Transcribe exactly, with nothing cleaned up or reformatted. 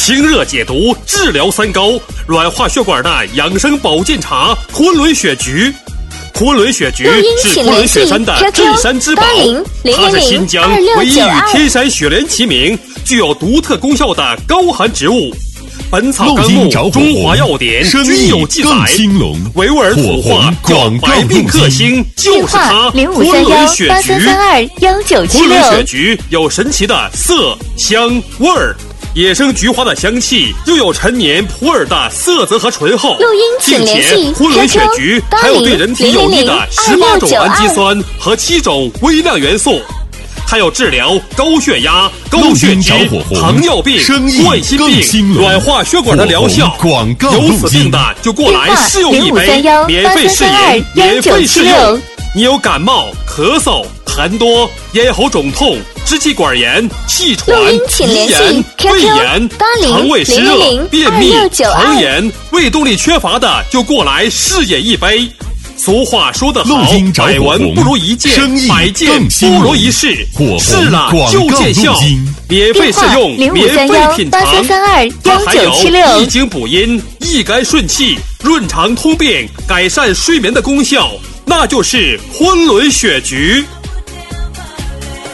清热解毒，治疗三高，软化血管的养生保健茶——昆仑雪菊。昆仑雪菊是昆仑雪山的镇山之宝，它是新疆唯一与天山雪莲齐名、具有独特功效的高寒植物。本草纲目、中华药典均有记载。维吾尔土话叫百病克星，就是它——昆仑雪菊。昆仑雪菊有神奇的色、香、味儿。野生菊花的香气，又有陈年普洱的色泽和醇厚，并且昆仑雪菊还有对人体有益的十八种氨基酸和七种微量元素，还有治疗高血压、高血脂、糖尿病、冠心病、软化血管的疗效。有此病的就过来试用一杯，免费试饮，免费试用。你有感冒、咳嗽、痰多、咽喉肿痛、支气管炎、气喘、鼻炎、胃炎、肠胃湿热、便秘、肠炎、胃动力缺乏的，就过来试饮一杯。俗话说得好，百闻不如一见，百见不如一试，试了就见效。免费试用，免费品尝，它还有益精补阴、益肝顺气、润肠通便、改善睡眠的功效，那就是昆仑雪菊。